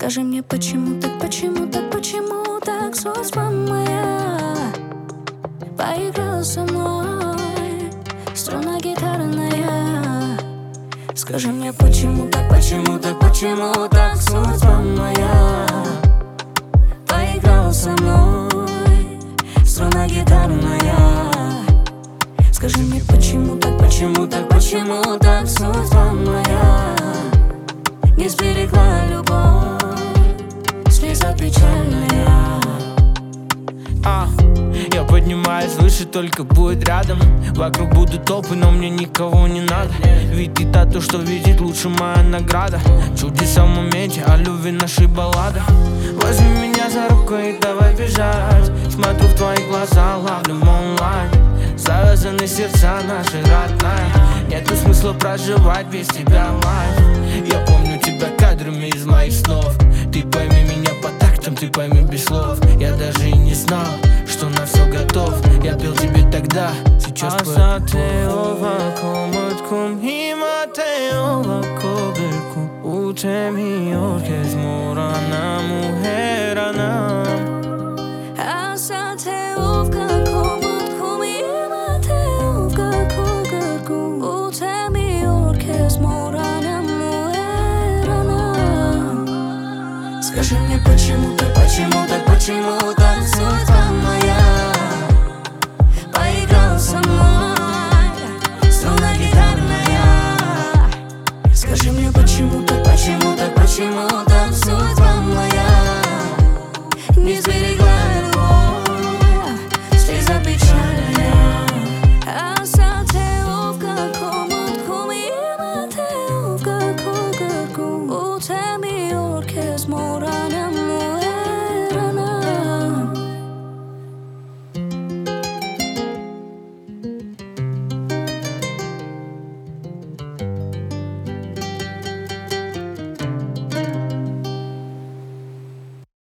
Скажи мне, почему так, почему так, почему так судьба моя поиграла со мной, струна гитарная. Скажи мне, почему так, почему так, почему так судьба моя поиграла со мной, струна гитарная. Скажи мне, почему так, почему так, почему так судьба моя не сберегла любовь, слеза печальная. Я поднимаюсь выше, только будет рядом. Вокруг будут толпы, но мне никого не надо. Ведь ты та, то, что видит, лучше моя награда. Чудеса в моменте, о любви нашей баллады. Возьми меня за руку и давай бежать. Смотрю в твои глаза, ловлю онлайн. Завязаны сердца наши, родная. Нету смысла проживать без тебя лайф. Я помню тебя кадрами из моих снов. Ты пойми меня по тактам, ты пойми без слов. Я даже и не знал, что на все готов. Я пел тебе тогда, сейчас Pasateo vakomatkum himateo vakoberkum Utemi orkes morana muherana Асатеовка коматкум иматеовка когаркум Утеми оркес морана муэрана. Скажи мне, почему так, почему так, почему